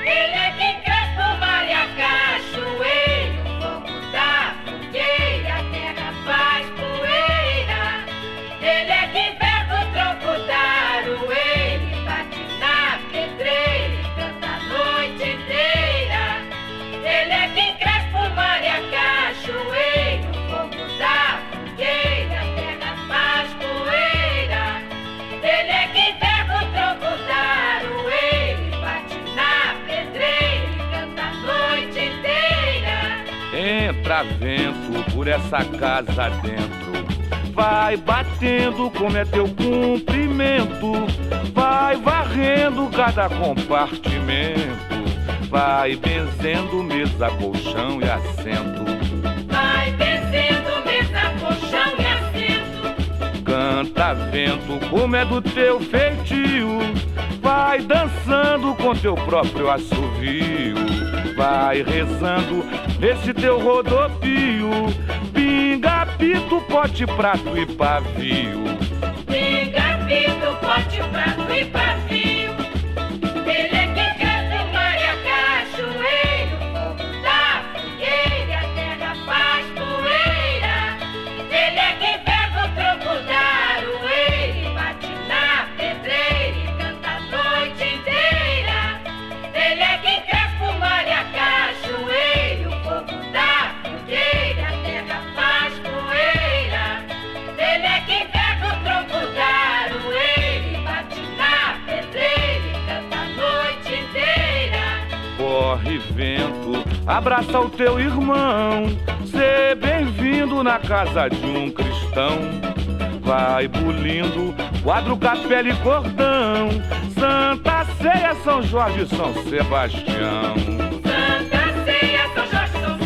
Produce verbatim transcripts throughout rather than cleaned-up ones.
Ele é que cresce o mar e a cachoeira, o fogo da fogueira, a terra faz poeira. Ele é que pega o tronco da aroeira, bate na pedreira e canta a noite inteira. Ele é que cresce o mar e a cachoeira, o fogo da fogueira, a terra faz poeira. Ele é que pega o tronco da aroeira e bate na pedreira e canta a noite inteira. Entra vento por essa casa dentro, vai batendo como é teu cumprimento, vai varrendo cada compartimento, vai benzendo mesa, colchão e assento. Vai benzendo mesa, colchão e assento. Canta vento como é do teu feitio, vai dançando com teu próprio assovio, vai rezando nesse teu rodopio, pinga, pito, pote, prato e pavio. Pinga, pito, pote, prato e pavio. Ele é que cresce o mar e a cachoeira, o fogo da fogueira, a terra faz poeira. Ele é que pega o tronco da aroeira e bate na pedreira e canta a noite inteira. Ele é que cresce o mar e a cachoeira, o fogo da fogueira, a terra faz poeira. Ele é que pega o tronco da aroeira e bate na pedreira e canta a noite inteira. Corre vento, abraça o teu irmão, sê bem-vindo na casa de um cristão. Vai bulindo quadro, capela e cordão, Santa Ceia, São Jorge, São Sebastião. Santa Ceia, São Jorge, São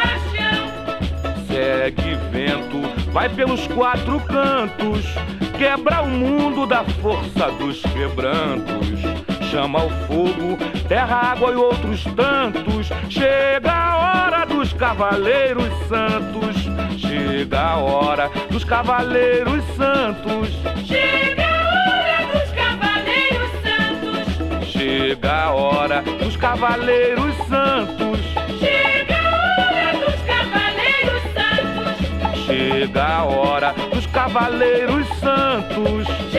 Sebastião. Segue vento, vai pelos quatro cantos, quebra o mundo da força dos quebrantos. Chama o fogo, terra, água e outros tantos. Chega a hora dos cavaleiros santos. Chega a hora dos cavaleiros santos. Chega a hora dos cavaleiros santos. Chega a hora dos cavaleiros santos. Chega a hora dos cavaleiros santos. Chega a hora dos cavaleiros santos.